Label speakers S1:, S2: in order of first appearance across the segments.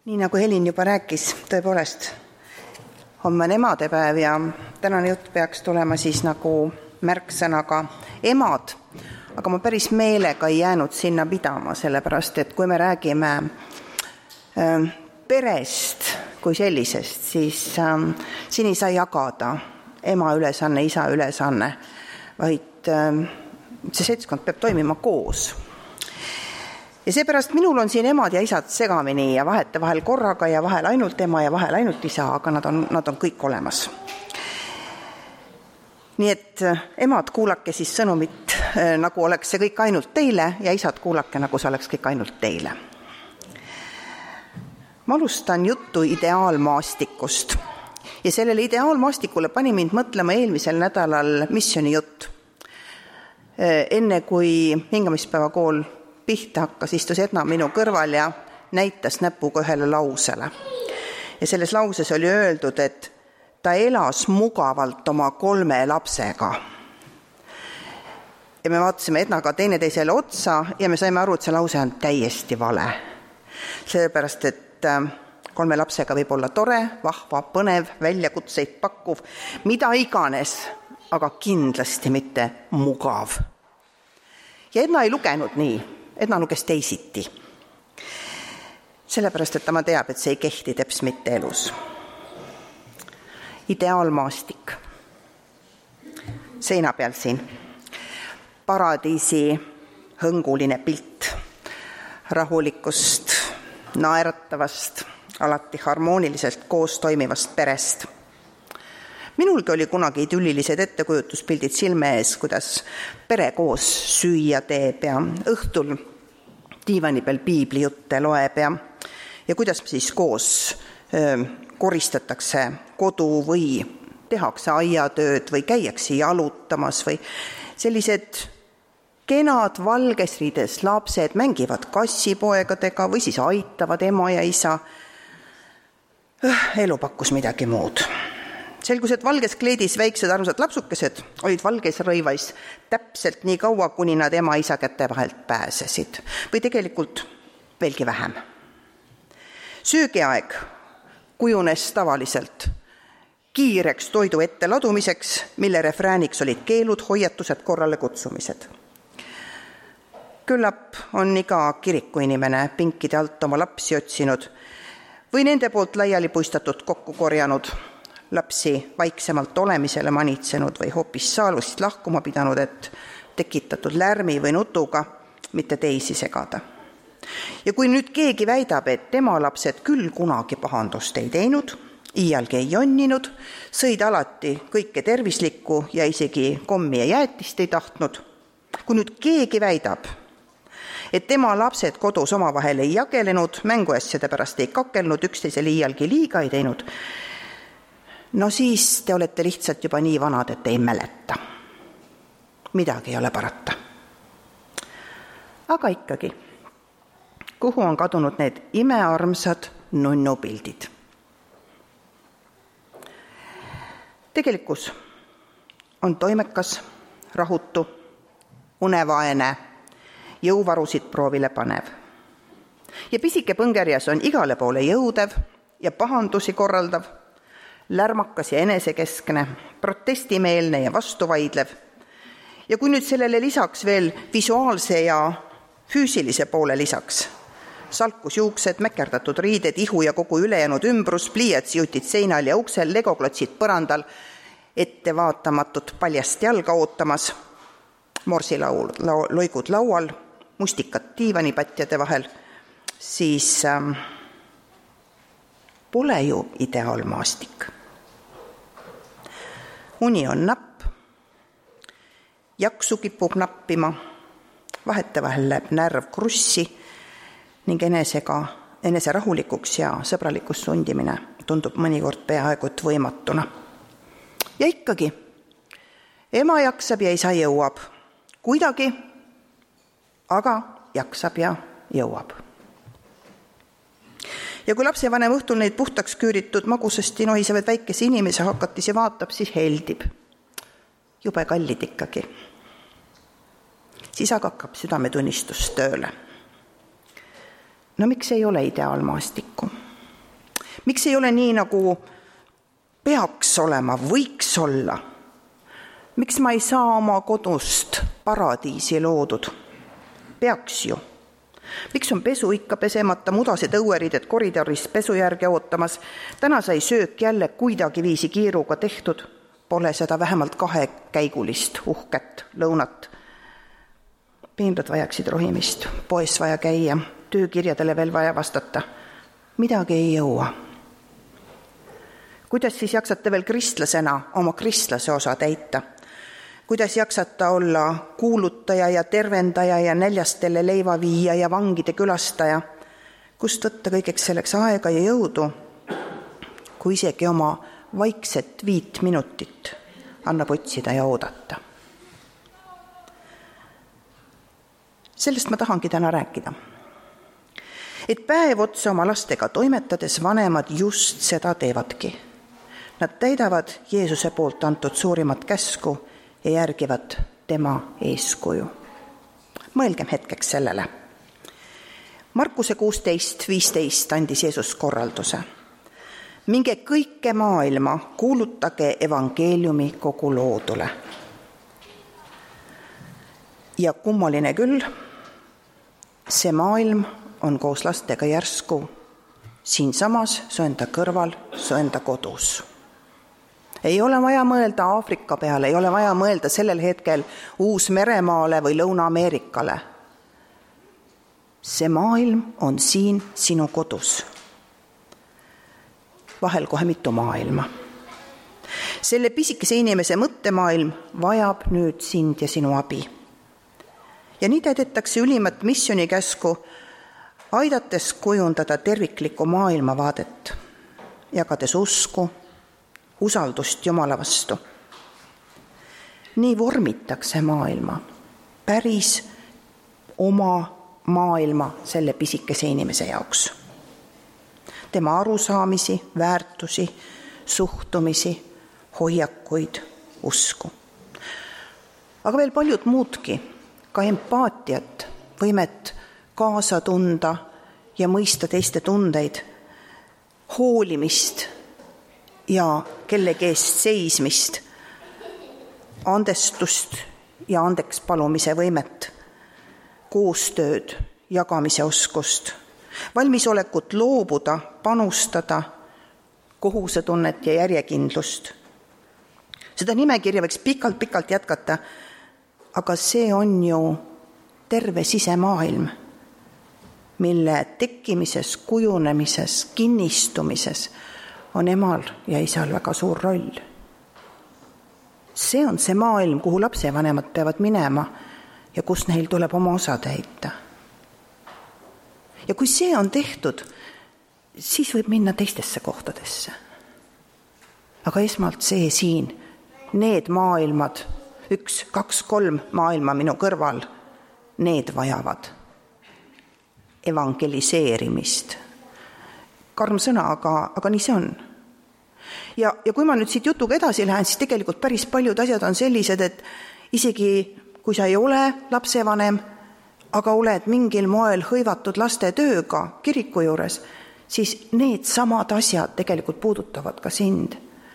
S1: Nii nagu Helin juba rääkis, tõepoolest, homme on emadepäev ja tänane jutt peaks tulema siis nagu märksõnaga emad, aga ma päris meelega ei jäänud sinna pidama, sellepärast, et kui me räägime perest kui sellisest, siis siin ei saa jagada ema ülesanne, isa ülesanne, vaid see seltskond peab toimima koos. Ja seepärast minul on siin emad ja isad segamini ja vahel korraga ja vahel ainult ema ja vahel ainult isa, aga nad on kõik olemas. Nii et emad, kuulake siis sõnumit, nagu oleks see kõik ainult teile, ja isad, kuulake, nagu see oleks kõik ainult teile. Ma alustan juttu ideaalmaastikust ja sellele ideaalmaastikule pani mind mõtlema eelmisel nädalal missiooni jutt. Enne kui hingamispäeva kool pihta hakkas, istus Edna minu kõrval ja näitas näpuga ühele lausele. Ja selles lauses oli öeldud, et ta elas mugavalt oma 3 lapsega. Ja me vaatasime Ednaga teineteisele otsa ja me saime aru, et see lause on täiesti vale. Sellepärast, et 3 lapsega võib olla tore, vahva, põnev, väljakutseid pakkuv, mida iganes, aga kindlasti mitte mugav. Ja Edna ei lugenud nii. Edna luges teisiti. Sellepärast, et ta teab, et see ei kehti teps mitte elus. Ideaalmaastik. Seina peal siin. Paradiisi hõnguline pilt. Rahulikust, naeratavast, alati harmooniliselt koos toimivast perest. Minulgi oli kunagi idüllilised ettekujutuspildid silme ees, kuidas pere koos süüa teeb ja õhtul diivani peal piiblijutte loeb ja kuidas siis koos koristatakse kodu või tehakse aiatööd või käiakse jalutamas või sellised kenad valges riides lapsed mängivad kassipoegadega või siis aitavad ema ja isa. Elu pakkus midagi muud. Selgus, et valges kleedis väiksed armsad lapsukesed olid valges rõivais täpselt nii kaua, kuni nad ema isa käte vahelt pääsesid. Või tegelikult veelgi vähem. Söögiaeg kujunes tavaliselt kiireks toidu ette ladumiseks, mille refrääniks olid keelud, hoiatused, korrale kutsumised. Küllap on iga kirikuinimene pinkide alt oma lapsi otsinud või nende poolt laiali puistatud kokku korjanud, lapsi vaiksemalt olemisele manitsenud või hoopis saalust lahkuma pidanud, et tekitatud lärmi või nutuga mitte teisi segada. Ja kui nüüd keegi väidab, et tema lapsed küll kunagi pahandust ei teinud, iialgi ei jonninud, sõid alati kõike tervislikku ja isegi kommi ja jäätist ei tahtnud, kui nüüd keegi väidab, et tema lapsed kodus omavahel ei jagelenud, mänguasjade pärast ei kakelnud, üksteisele iialgi liiga ei teinud, no siis te olete lihtsalt juba nii vanad, et ei mäleta. Midagi ei ole parata. Aga ikkagi, kuhu on kadunud need imearmsad nunnupildid? Tegelikkus on toimekas, rahutu, unevaene, jõuvarusid proovile panev. Ja pisike põngerjas on igale poole jõudev ja pahandusi korraldav, lärmakas ja enesekeskne, protestimeelne ja vastuvaidlev. Ja kui nüüd sellele lisaks veel visuaalse ja füüsilise poole lisaks, salkus juuksed, mäkerdatud riided, ihu ja kogu ülejäänud ümbrus, pliiatsijutid seinal ja uksel, legoklotsid põrandal, ettevaatamatut paljast jalga ootamas, morsiloigud laual, mustikad diivanipatjade vahel, siis pole ju ideaalmaastik. Uni on napp, jaksu kipub nappima, vahetevahel läheb närv krussi ning enese rahulikuks ja sõbralikuks sundimine tundub mõnikord peaaegu et võimatuna. Ja ikkagi, ema jaksab ja isa jõuab. Kuidagi, aga jaksab ja jõuab. Ja kui lapsevanem õhtul neid puhtaks küüritud magusasti nohisevad väikese inimese hakatis ja vaatab, siis heldib. Jube kallid ikkagi. Siis aga hakkab südametunnistus tööle. No miks ei ole ideaalmaastikku? Miks ei ole nii, nagu peaks olema, võiks olla? Miks ma ei saa oma kodust paradiisi loodud? Peaks ju. Miks on pesu ikka pesemata, mudased õueriided koridoris pesu järge ootamas? Täna sai söök jälle kuidagi viisi kiiruga tehtud. Pole seda vähemalt 2 käigulist uhket lõunat. Peenrad vajaksid rohimist, poes vaja käia, töökirjadele veel vaja vastata. Midagi ei jõua. Kuidas siis jaksate veel kristlasena oma kristlase osa täita? Kuidas jaksata olla kuulutaja ja tervendaja ja näljastele leiva viia ja vangide külastaja? Kust võtta kõigeks selleks aega ja jõudu, kui isegi oma vaikset 5 minutit annab otsida ja oodata? Sellest ma tahangi täna rääkida. Et päev otsa oma lastega toimetades vanemad just seda teevadki. Nad täidavad Jeesuse poolt antud suurimat käsku ja järgivad tema eeskuju. Mõelgem hetkeks sellele. Markuse 16:15 andis Jeesus korralduse. Minge kõike maailma, kuulutage evangeeliumi kogu loodule. Ja kummaline küll, see maailm on koos lastega järsku siinsamas, su enda kõrval, su enda kodus. Ei ole vaja mõelda Aafrika peale, ei ole vaja mõelda sellel hetkel Uus-Meremaale või Lõuna-Ameerikale. See maailm on siin sinu kodus. Vahel kohe mitu maailma. Selle pisikese inimese mõttemaailm vajab nüüd sind ja sinu abi. Ja nii täidetakse ülimat missionikäsku, aidates kujundada terviklikku maailmavaadet, jagades usku, usaldust Jumala vastu. Nii vormitakse maailma, päris oma maailma selle pisikese inimese jaoks. Tema arusaamisi, väärtusi, suhtumisi, hoiakuid, usku. Aga veel paljud muudki, ka empaatiat, võimet kaasa tunda ja mõista teiste tundeid, hoolimist ja kellegi eest seismist, andestust ja andeks palumise võimet, koostööd, jagamise oskust, valmisolekut loobuda, panustada, kohusetunnet ja järjekindlust. Seda nimekirja võiks pikalt jätkata, aga see on ju terve sisemaailm, mille tekkimises, kujunemises, kinnistumises on emal ja isal väga suur roll. See on see maailm, kuhu lapsevanemad peavad minema ja kus neil tuleb oma osa täita. Ja kui see on tehtud, siis võib minna teistesse kohtadesse. Aga esmalt see siin, need maailmad, 1, 2, 3 maailma minu kõrval, need vajavad evangeliseerimist. Karm sõna, aga nii see on. Ja kui ma nüüd siit jutuga edasi lähen, siis tegelikult päris paljud asjad on sellised, et isegi kui sa ei ole lapsevanem, aga oled mingil moel hõivatud laste tööga kiriku juures, siis need samad asjad tegelikult puudutavad ka sind.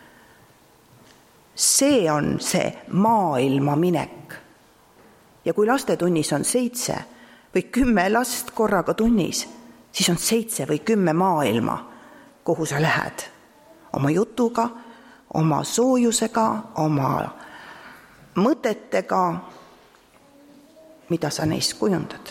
S1: See on see maailma minek. Ja kui lastetunnis on 7 või 10 last korraga tunnis, siis on 7 või 10 maailma, kuhu sa lähed. Oma jutuga, oma soojusega, oma mõtetega, mida sa neist kujundad.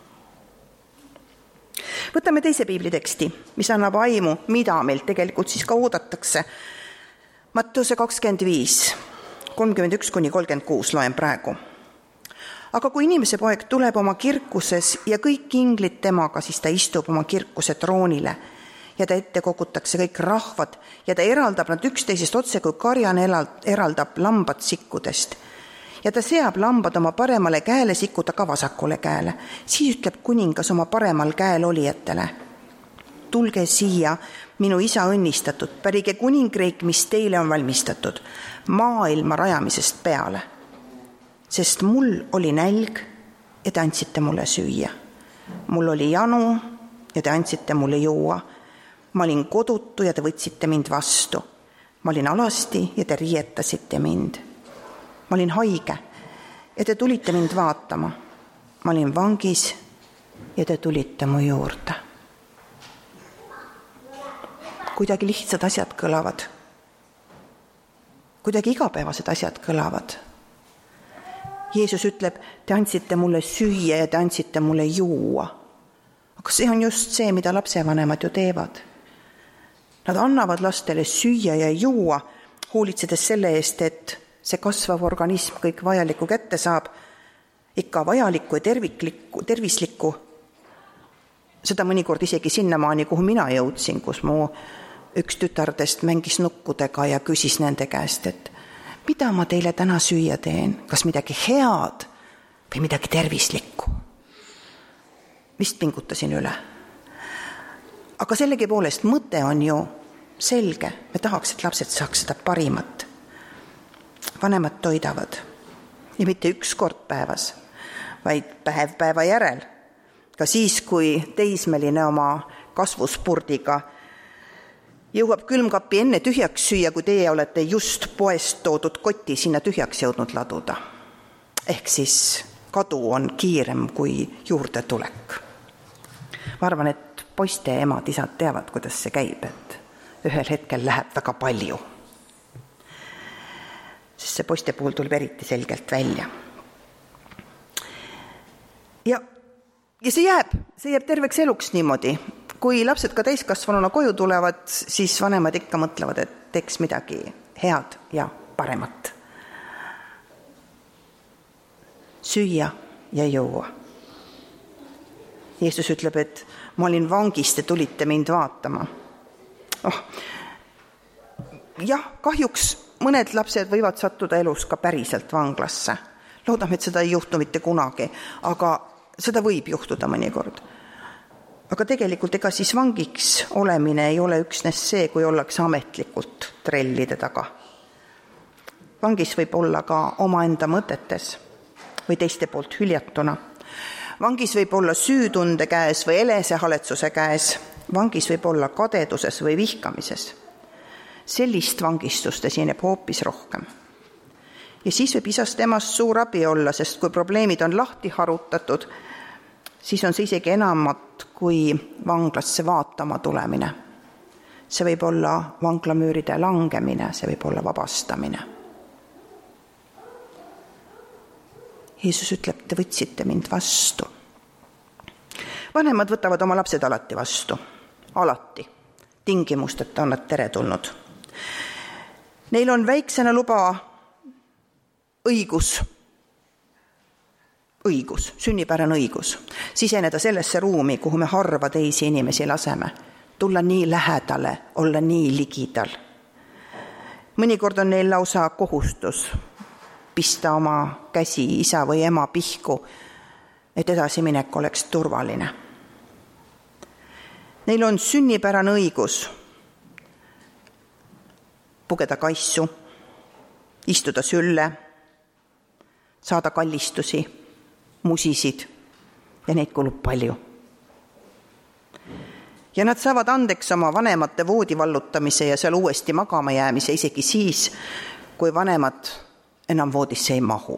S1: Võtame teise piibliteksti, mis annab aimu, mida meil tegelikult siis ka oodatakse. Matteuse 25, 31-36 loen praegu. Aga kui inimese poeg tuleb oma kirkuses ja kõik inglid temaga, siis ta istub oma kirkuse troonile ja ta ette kogutakse kõik rahvad ja ta eraldab nad üksteisest otse, kui karjane eraldab lambad sikkudest. Ja ta seab lambad oma paremale käele, sikud aga vasakule käele. Siis ütleb kuningas oma paremal käel olijatele: tulge siia, minu isa õnnistatud, pärige kuningriik, mis teile on valmistatud maailma rajamisest peale. Sest mul oli nälg ja te andsite mulle süüa. Mul oli janu ja te andsite mulle juua. Ma olin kodutu ja te võtsite mind vastu. Ma olin alasti ja te riietasite mind. Ma olin haige ja te tulite mind vaatama. Ma olin vangis ja te tulite mu juurde. Kuidagi lihtsad asjad kõlavad. Kuidagi igapäevased asjad kõlavad. Jeesus ütleb, te andsite mulle süüa ja te andsite mulle juua. Aga see on just see, mida lapsevanemad ju teevad. Nad annavad lastele süüa ja juua, hoolitsedes selle eest, et see kasvav organism kõik vajalikku kätte saab, ikka vajalikku ja tervislikku. Seda mõnikord isegi sinnamaani, kuhu mina jõudsin, kus mu üks tütardest mängis nukkudega ja küsis nende käest, et mida ma teile täna süüa teen, kas midagi head või midagi tervislikku. Vist pingutasin üle. Aga sellegipoolest mõte on ju selge. Me tahaks, et lapsed saaks seda parimat. Vanemad toidavad. Ja mitte üks kord päevas, vaid päev päeva järel. Ka siis, kui teismeline oma kasvuspurdiga jõuab külmkapi enne tühjaks süüa, kui teie olete just poest toodud koti sinna tühjaks jõudnud laduda. Ehk siis kadu on kiirem kui juurde tulek. Ma arvan, et poiste emad, isad teavad, kuidas see käib, et ühel hetkel läheb väga palju. Sest see poiste puhul tuleb eriti selgelt välja. Ja see jääb terveks eluks niimoodi. Kui lapsed ka täiskasvanuna koju tulevad, siis vanemad ikka mõtlevad, et teeks midagi head ja paremat. Süüa ja juua. Jeesus ütleb, et ma olin vangis, te tulite mind vaatama. Jah, kahjuks mõned lapsed võivad sattuda elus ka päriselt vanglasse. Loodame, et seda ei juhtu mitte kunagi, aga seda võib juhtuda mõnikord. Aga tegelikult ega siis vangiks olemine ei ole üksnes see, kui ollakse ametlikult trellide taga. Vangis võib olla ka omaenda mõtetes või teiste poolt hüljatuna. Vangis võib olla süütunde käes või enesehaletsuse käes. Vangis võib olla kadeduses või vihkamises. Sellist vangistust esineb hoopis rohkem. Ja siis võib isast emast suur abi olla, sest kui probleemid on lahti harutatud, siis on see isegi enamat kui vanglasse vaatama tulemine. See võib olla vanglamüüride langemine, see võib olla vabastamine. Jeesus ütleb, te võtsite mind vastu. Vanemad võtavad oma lapsed alati vastu. Alati. Tingimusteta on nad teretulnud. Neil on väiksena luba õigus, sünnipärane õigus, siseneda sellesse ruumi, kuhu me harva teisi inimesi laseme, tulla nii lähedale, olla nii ligidal. Mõnikord on neil lausa kohustus pista oma käsi isa või ema pihku, et edasiminek oleks turvaline. Neil on sünnipärane õigus pugeda kaissu, istuda sülle, saada kallistusi, musisid ja neid kulub palju. Ja nad saavad andeks oma vanemate voodi vallutamise ja seal uuesti magama jäämise isegi siis, kui vanemad enam voodisse ei mahu.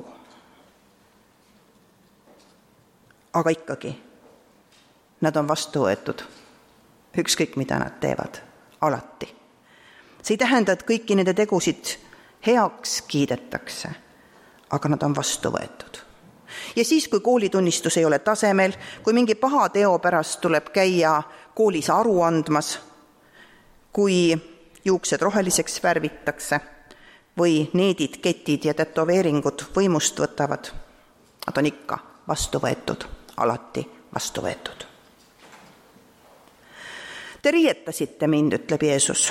S1: Aga ikkagi, nad on vastu võetud. Ükskõik, mida nad teevad, alati. See ei tähenda, et kõiki nende tegusid heaks kiidetakse, aga nad on vastu võetud. Ja siis, kui koolitunnistus ei ole tasemel, kui mingi paha teo pärast tuleb käia koolis aru andmas, kui juuksed roheliseks värvitakse või needid, ketid ja tätoveeringud võimust võtavad, nad on ikka vastu võetud, alati vastu võetud. Te riietasite mind, ütleb Jeesus.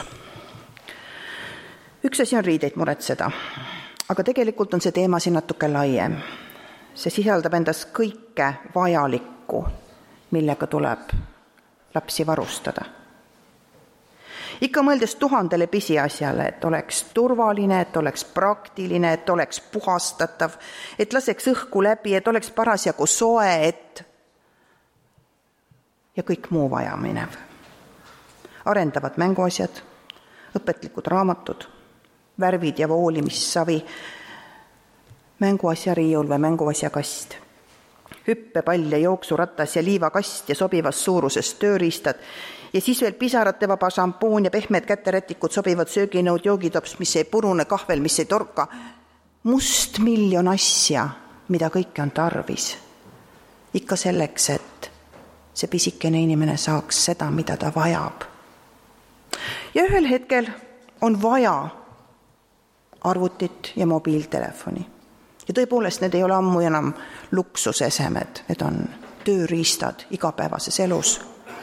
S1: Üks asi on riideid muretseda, aga tegelikult on see teema siin natuke laiem. See sisaldab endas kõike vajalikku, millega tuleb lapsi varustada. Ikka mõeldes 1000 pisiasjale, et oleks turvaline, et oleks praktiline, et oleks puhastatav, et laseks õhku läbi, et oleks parasjagu soe, ja kõik muu vajaminev. arendavad mänguasjad, õpetlikud raamatud, värvid ja voolimissavi, mänguasja riiul või mänguasja kast, hüppepall ja jooksuratas ja liivakast ja sobivas suuruses tööriistad ja siis veel pisarate vaba šampoon ja pehmed käterätikud, sobivad sööginõud, joogitops, mis ei purune, kahvel, mis ei torka. Must miljon asja, mida kõike on tarvis. Ikka selleks, et see pisikene inimene saaks seda, mida ta vajab. Ja ühel hetkel on vaja arvutit ja mobiiltelefoni. Ja tõepoolest, need ei ole ammu enam luksusesemed, need on tööriistad igapäevases elus.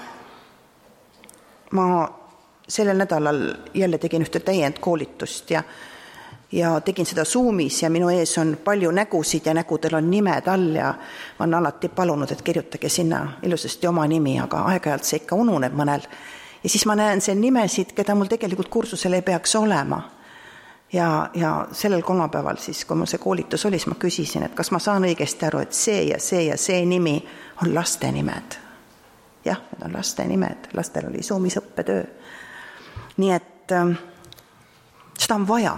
S1: Ma sellel nädalal jälle tegin ühte täiendkoolitust ja tegin seda Zoomis ja minu ees on palju nägusid ja nägudel on nimed all ja ma olen alati palunud, et kirjutage sinna ilusasti oma nimi, aga aeg-ajalt see ikka ununeb mõnel. Ja siis ma näen seal nimesid, keda mul tegelikult kursusel ei peaks olema. Ja sellel kolmapäeval siis, kui mul see koolitus oli, siis ma küsisin, et kas ma saan õigesti aru, et see ja see ja see nimi on laste nimed. Jah, need on laste nimed. Lastel oli Zoomis õppetöö. Nii et seda on vaja.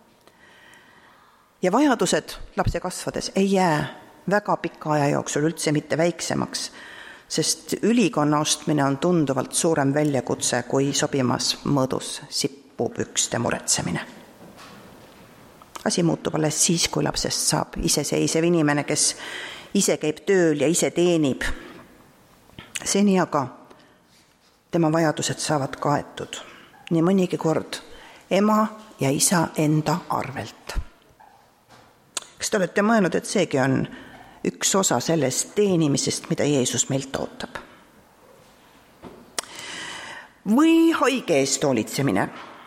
S1: Ja vajadused lapse kasvades ei jää väga pika aja jooksul üldse mitte väiksemaks, sest ülikonna ostmine on tunduvalt suurem väljakutse kui sobimas mõõdus sippupükste muretsemine. Asi muutub alles siis, kui lapsest saab iseseisev inimene, kes ise käib tööl ja ise teenib. Seni aga tema vajadused saavad kaetud. Nii mõnigi kord ema ja isa enda arvelt. Kas te olete mõelnud, et seegi on üks osa sellest teenimisest, mida Jeesus meilt ootab? Või haige eest hoolitsemine.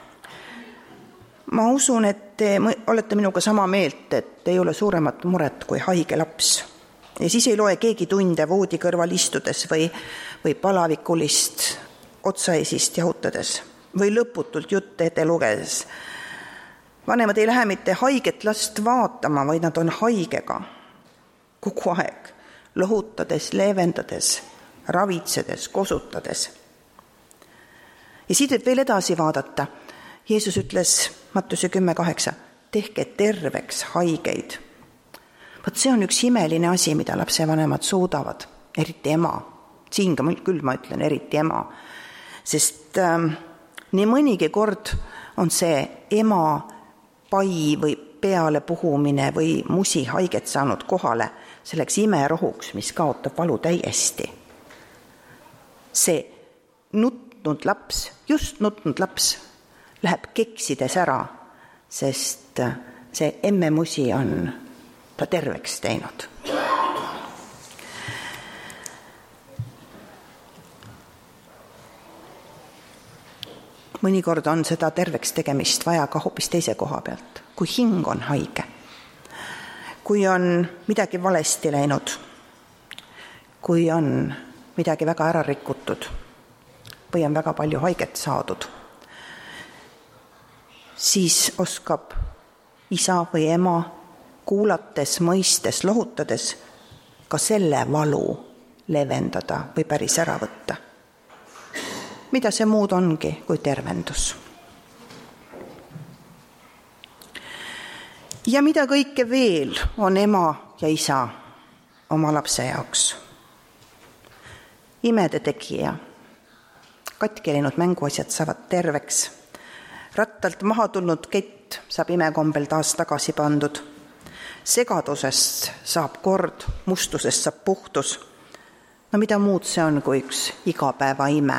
S1: Ma usun, et te olete minuga sama meelt, et ei ole suuremat muret kui haige laps. Ja siis ei loe keegi tunde voodi kõrval istudes või palavikulist otsaesist jahutades või lõputult jutte ette lugedes. Vanemad ei lähe mitte haiget last vaatama, vaid nad on haigega kogu aeg, lohutades, leevendades, ravitsedes, kosutades. Ja siit võib veel edasi vaadata. Jeesus ütles Mattuse 10:8, tehke terveks haigeid. Vaat see on üks imeline asi, mida lapsevanemad suudavad, eriti ema. Siin küll ma ütlen eriti ema, sest nii mõnigi kord on see ema pai või peale puhumine või musi haiget saanud kohale selleks imerohuks, mis kaotab valu täiesti. See nutnud laps, just nutnud laps, läheb keksides ära, sest see emme musi on ta terveks teinud. Mõnikord on seda terveks tegemist vaja ka hoopis teise koha pealt, kui hing on haige, kui on midagi valesti läinud, kui on midagi väga ära rikutud või on väga palju haiget saadud, siis oskab isa või ema kuulates, mõistes, lohutades ka selle valu leevendada või päris ära võtta. Mida see muud ongi kui tervendus. Ja mida kõike veel on ema ja isa oma lapse jaoks? Imede tegija, katki läinud mänguasjad saavad terveks, rattalt maha tulnud kett saab imekombel taas tagasi pandud, segadusest saab kord, mustusest saab puhtus. No mida muud see on kui üks igapäeva ime?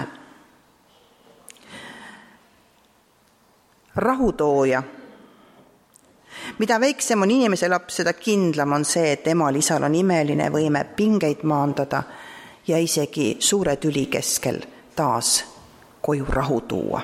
S1: Rahutooja. Mida väiksem on inimese laps, seda kindlam on see, et emal isal on imeline võime pingeid maandada ja isegi suure tüli keskel taas koju rahu tuua.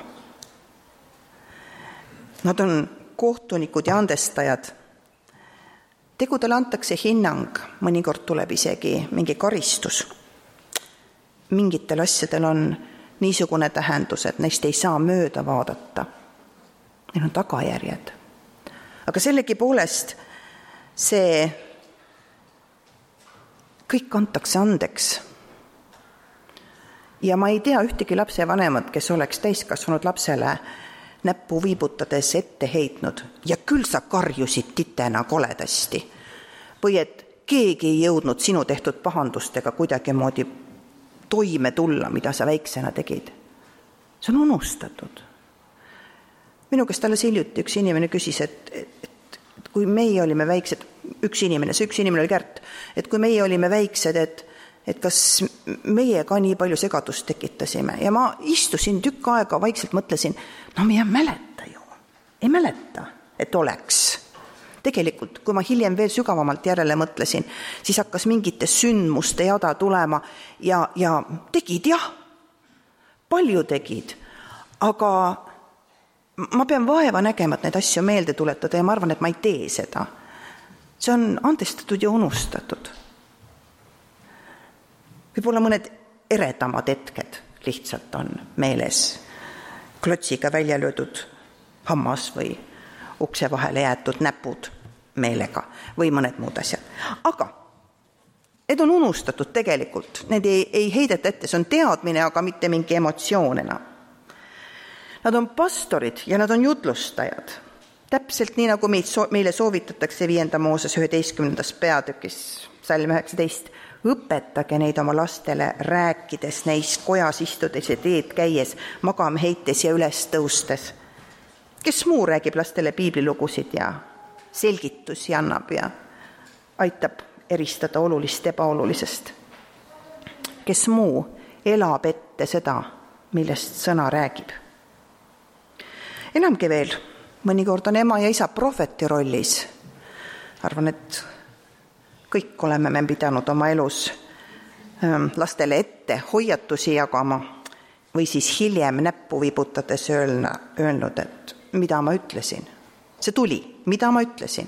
S1: Nad on kohtunikud ja andestajad. Tegudele antakse hinnang, mõnikord tuleb isegi mingi karistus. Mingitel asjadel on niisugune tähendus, et neist ei saa mööda vaadata. Neil on tagajärjed. Aga sellegi poolest see kõik antakse andeks. Ja ma ei tea ühtegi lapsevanemat, kes oleks täiskasvanud lapsele näppu viibutades ette heitnud ja küll sa karjusid titena koledasti. Või et keegi ei jõudnud sinu tehtud pahandustega kuidagi moodi toime tulla, mida sa väiksena tegid. See on unustatud. Minu käest alles hiljuti üks inimene küsis, et kui meie olime väiksed, üks inimene oli Kärt, et kui meie olime väiksed, et kas meie ka nii palju segadust tekitasime. Ja ma istusin tükk aega, vaikselt mõtlesin, no me ei mäleta ju. Ei mäleta, et oleks. Tegelikult, kui ma hiljem veel sügavamalt järele mõtlesin, siis hakkas mingite sündmuste jada tulema ja tegid jah, palju tegid, aga ma pean vaeva nägema, et neid asju meelde tuletada ja ma arvan, et ma ei tee seda. See on andestatud ja unustatud. Võib-olla mõned eredamad hetked lihtsalt on meeles. Klotsiga välja löödud hammas või ukse vahele jäetud näpud meelega või mõned muud asjad. Aga need on unustatud tegelikult. Need ei heideta ette, see on teadmine, aga mitte mingi emotsioonina. Nad on pastorid ja nad on jutlustajad. Täpselt nii, nagu meile soovitatakse 5. Mooses 11. peatükis, salm 19. Õpetage neid oma lastele, rääkides neis kojas istudes ja teed käies, magama heites ja üles tõustes. Kes muu räägib lastele piiblilugusid ja selgitusi annab ja aitab eristada olulist ebaolulisest. Kes muu elab ette seda, millest sõna räägib. Enamgi veel, mõnikord on ema ja isa prohveti rollis. Arvan, et kõik oleme me pidanud oma elus lastele ette hoiatusi jagama või siis hiljem näppu viibutades öelnud, et mida ma ütlesin. See tuli, mida ma ütlesin.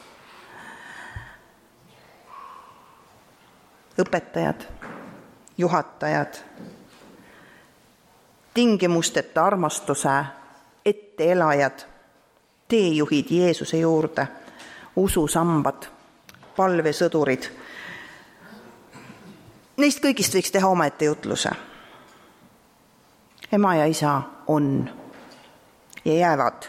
S1: Õpetajad, juhatajad, tingimusteta armastuse etteelajad, teejuhid Jeesuse juurde, ususambad, palvesõdurid. Neist kõigist võiks teha omaette jutluse. Ema ja isa on ja jäävad.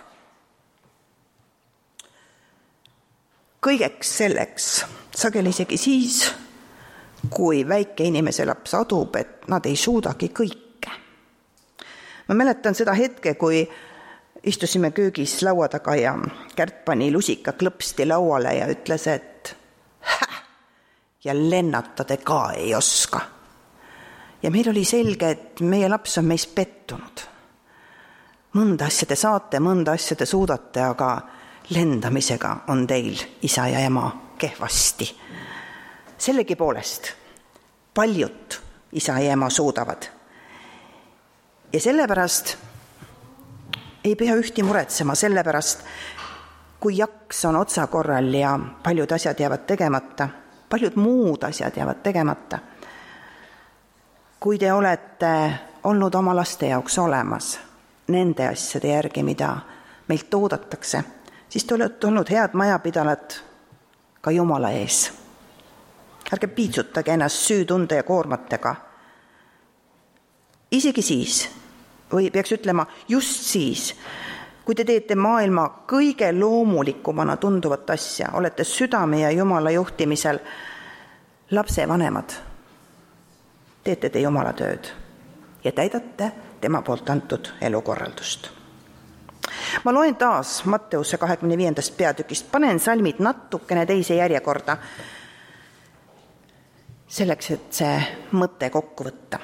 S1: Kõigeks selleks, sageli isegi siis, kui väike inimese laps adub, et nad ei suudagi kõike. Ma mäletan seda hetke, kui istusime köögis laua taga ja Kärt pani lusika klõpsti lauale ja ütles, et ja lennatada ka ei oska. Ja meil oli selge, et meie laps on meis pettunud. Mõnda asja te saate, mõnda asja te suudate, aga lendamisega on teil isa ja ema kehvasti. Sellegi poolest paljut isa ja ema suudavad. Ja sellepärast ei pea ühti muretsema, sellepärast kui jaks on otsakorral ja paljud asjad jäävad tegemata, paljud muud asjad jäävad tegemata. Kui te olete olnud oma laste jaoks olemas nende asjade järgi, mida meilt oodatakse, siis te olete olnud head majapidalad ka Jumala ees. Ärge piitsutage ennast süütunde ja koormatega. Isegi siis, või peaks ütlema just siis, kui te teete maailma kõige loomulikumana tunduvat asja, olete südame ja Jumala juhtimisel lapsevanemad, teete te Jumala tööd ja täidate tema poolt antud elukorraldust. Ma loen taas Matteuse 25. peatükist, panen salmid natukene teise järjekorda, selleks, et see mõte kokku võtta.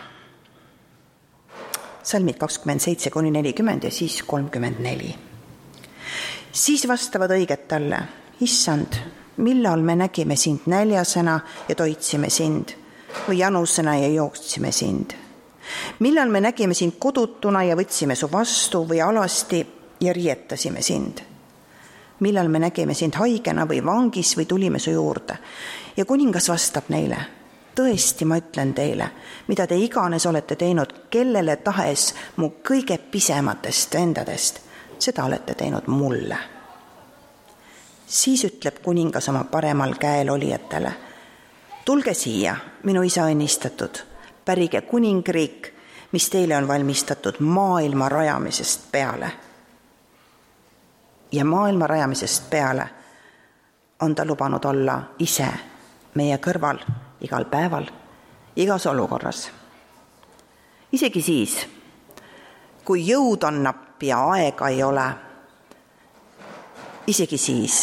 S1: Salmid 27-40 ja siis 34. Siis vastavad õiged talle, issand, millal me nägime sind näljasena ja toitsime sind või janusena ja jooksime sind? Millal me nägime sind kodutuna ja võtsime su vastu või alasti ja riietasime sind? Millal me nägime sind haigena või vangis või tulime su juurde? Ja kuningas vastab neile, tõesti, ma ütlen teile, mida te iganes olete teinud kellele tahes mu kõige pisematest vendadest, seda olete teinud mulle. Siis ütleb kuningas oma paremal käel olijatele, tulge siia, minu isa õnnistatud, pärige kuningriik, mis teile on valmistatud maailma rajamisest peale. Ja maailma rajamisest peale on ta lubanud olla ise meie kõrval igal päeval, igas olukorras. Isegi siis, kui jõud on napp ja aega ei ole, isegi siis.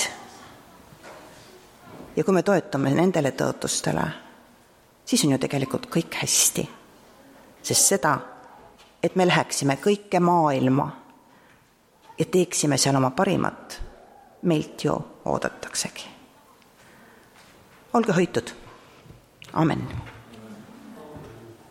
S1: Ja kui me toetume nendele tõotustele, siis on ju tegelikult kõik hästi. Sest seda, et me läheksime kõike maailma ja teeksime seal oma parimat, meilt ju oodataksegi. Olge hoitud. Amen.